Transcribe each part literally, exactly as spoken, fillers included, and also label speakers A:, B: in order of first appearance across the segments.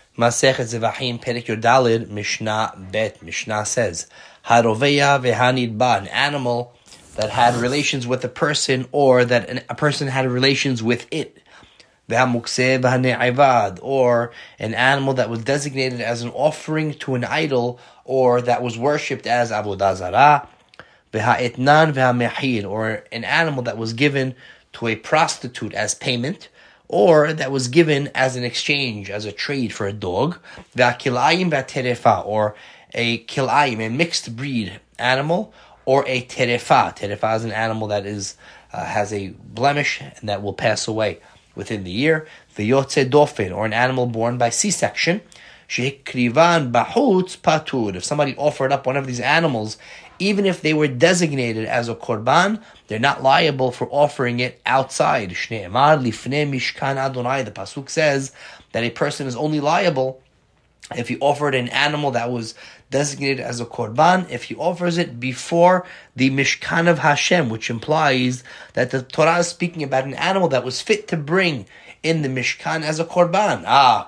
A: Masechet Zevachim, Perek Yodalid, Mishnah Bet. Mishnah says, Haroveya vehanidba, an animal that had relations with a person, or that an, a person had relations with it. Vehamukse v'hane'avad, or an animal that was designated as an offering to an idol, or that was worshipped as avodah zarah. V'ha'etnan v'hamehir, or an animal that was given to a prostitute as payment, or that was given as an exchange, as a trade for a dog. V'hakilayim v'terefa, or a kilayim, a mixed breed animal, or a terefa. Terefa is an animal that is uh, has a blemish and that will pass away within the year. V'yotze dofen, or an animal born by C-section. Shehikrivan bahutz patur. If somebody offered up one of these animals, even if they were designated as a korban, they're not liable for offering it outside. Shne'emar lifnei mishkan Adonai. The pasuk says that a person is only liable if he offered an animal that was designated as a korban, if he offers it before the Mishkan of Hashem, which implies that the Torah is speaking about an animal that was fit to bring in the Mishkan as a korban. Ah,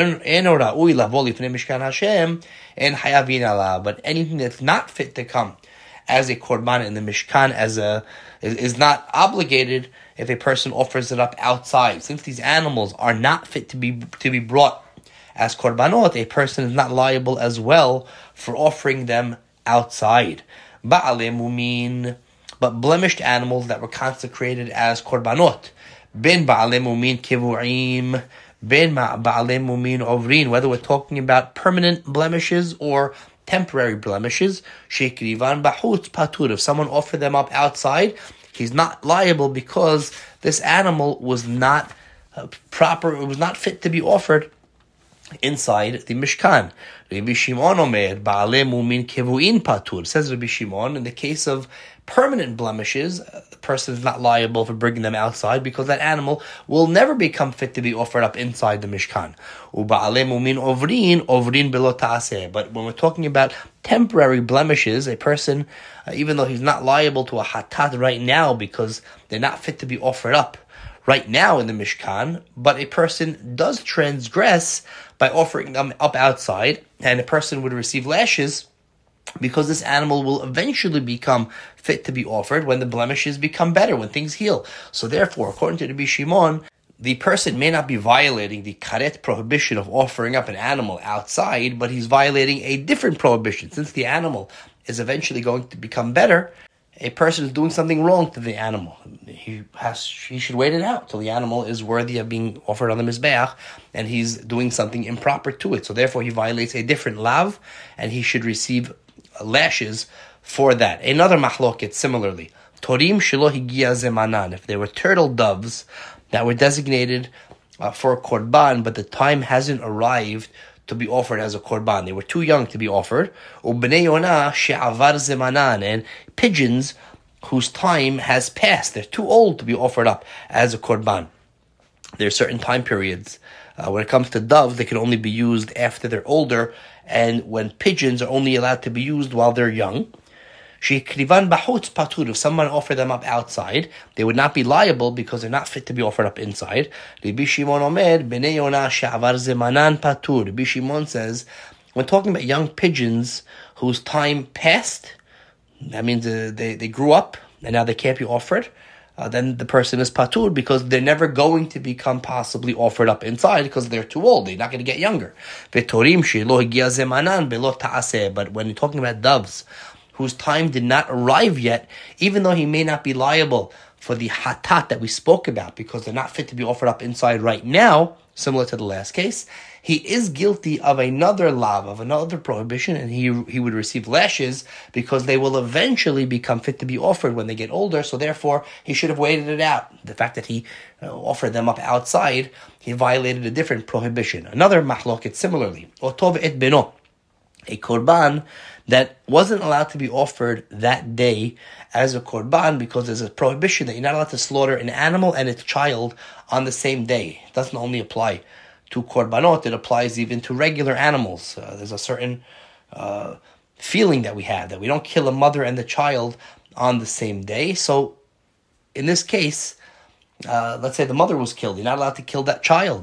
A: Mishkan Hashem and hayavin ala. But anything that's not fit to come as a korban in the Mishkan as a is, is not obligated if a person offers it up outside. Since these animals are not fit to be to be brought as korbanot, a person is not liable as well for offering them outside. Ba'ale mumin, but blemished animals that were consecrated as korbanot. Ben ba'ale mumin kivu'im, ben ba'ale mumin ovrin, whether we're talking about permanent blemishes or temporary blemishes. Shekrivan bahutz patur, if someone offered them up outside, he's not liable because this animal was not uh, proper, it was not fit to be offered inside the Mishkan. Rabbi Shimon omer, ba'alei mumin kevu'in patur. Says Rabbi Shimon, in the case of permanent blemishes, uh, the person is not liable for bringing them outside because that animal will never become fit to be offered up inside the Mishkan. U'ba'alei mumin ovrin, ovrin belo ta'aseh. But when we're talking about temporary blemishes, a person, uh, even though he's not liable to a hatat right now because they're not fit to be offered up right now in the Mishkan, but a person does transgress by offering them up outside, and a person would receive lashes because this animal will eventually become fit to be offered when the blemishes become better, when things heal. So therefore, according to Rabbi Shimon, the person may not be violating the karet prohibition of offering up an animal outside, but he's violating a different prohibition. Since the animal is eventually going to become better, a person is doing something wrong to the animal. He has, he should wait it out till the animal is worthy of being offered on the Mizbeach, and he's doing something improper to it. So therefore he violates a different lav, and he should receive lashes for that. Another mahloket similarly. Torim shelo higia zemanan. If there were turtle doves that were designated uh, for a korban, but the time hasn't arrived to be offered as a korban. They were too young to be offered. Ubnei Yonah she'avar zemanan, and pigeons whose time has passed. They're too old to be offered up as a korban. There are certain time periods. Uh, when it comes to doves, they can only be used after they're older, and when pigeons are only allowed to be used while they're young. Shekrivan bahutz patur. If someone offered them up outside, they would not be liable because they're not fit to be offered up inside. Rabbi Shimon omer, bnei Yonah she'avar zemanan patur. Rabbi Shimon says, when talking about young pigeons whose time passed, that means uh, they, they grew up and now they can't be offered, uh, then the person is patur because they're never going to become possibly offered up inside because they're too old. They're not going to get younger. V'torim she'lo higia zemanan belo ta'aseh. But when you're talking about doves whose time did not arrive yet, even though he may not be liable for the hatat that we spoke about because they're not fit to be offered up inside right now, similar to the last case, he is guilty of another lav, of another prohibition, and he he would receive lashes because they will eventually become fit to be offered when they get older, so therefore he should have waited it out. The fact that he uh, offered them up outside, he violated a different prohibition. Another mahloket similarly, otov et beno, a korban that wasn't allowed to be offered that day as a korban because there's a prohibition that you're not allowed to slaughter an animal and its child on the same day. It doesn't only apply to korbanot, it applies even to regular animals. Uh, there's a certain uh, feeling that we have, that we don't kill a mother and the child on the same day. So in this case, uh, let's say the mother was killed, you're not allowed to kill that child.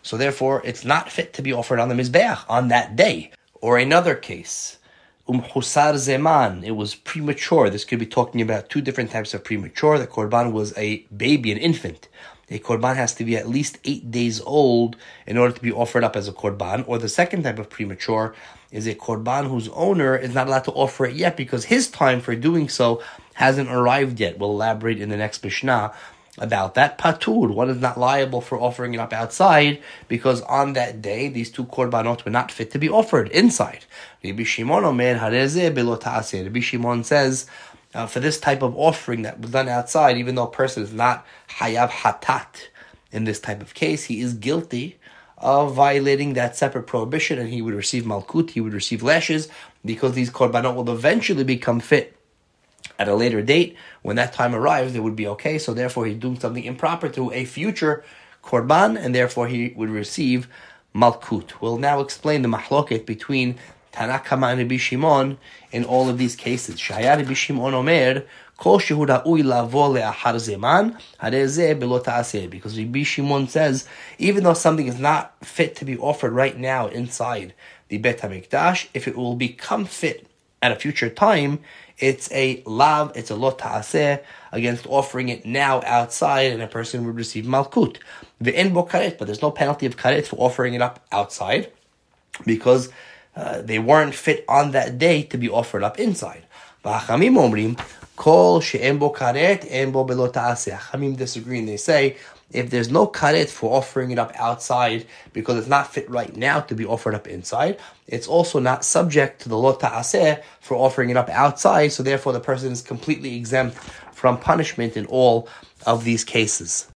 A: So therefore, it's not fit to be offered on the Mizbeach on that day. Or another case, Um Husar Zeman, it was premature. This could be talking about two different types of premature. The Korban was a baby, an infant. A Korban has to be at least eight days old in order to be offered up as a Korban. Or the second type of premature is a Korban whose owner is not allowed to offer it yet because his time for doing so hasn't arrived yet. We'll elaborate in the next Mishnah about that. Patur, one is not liable for offering it up outside because on that day, these two korbanot were not fit to be offered inside. Rabbi Shimon omer harezeh belo ta'aseh. Rabbi Shimon says, uh, for this type of offering that was done outside, even though a person is not hayav hatat in this type of case, he is guilty of violating that separate prohibition, and he would receive malkut, he would receive lashes, because these korbanot will eventually become fit at a later date. When that time arrives, it would be okay. So therefore, he's doing something improper to a future korban, and therefore he would receive malkut. We'll now explain the mahloket between Tana Kama and Rabbi Shimon in all of these cases. Shaya Rabbi Shimon omer, kol shehu ra'ui lavo le'achar zeman, harezeh belo ta'aseh. Because Rabbi Shimon says, even though something is not fit to be offered right now inside the Bet HaMikdash, if it will become fit at a future time, it's a lav, it's a lo ta'aseh against offering it now outside, and a person would receive malkut. Ve'en bo karet, but there's no penalty of karet for offering it up outside, because uh, they weren't fit on that day to be offered up inside. V'hachamim omrim, kol she'en bo karet, en bo belo ta'aseh. Hachamim disagree, and they say, if there's no karet for offering it up outside because it's not fit right now to be offered up inside, it's also not subject to the lo ta'aseh for offering it up outside, so therefore the person is completely exempt from punishment in all of these cases.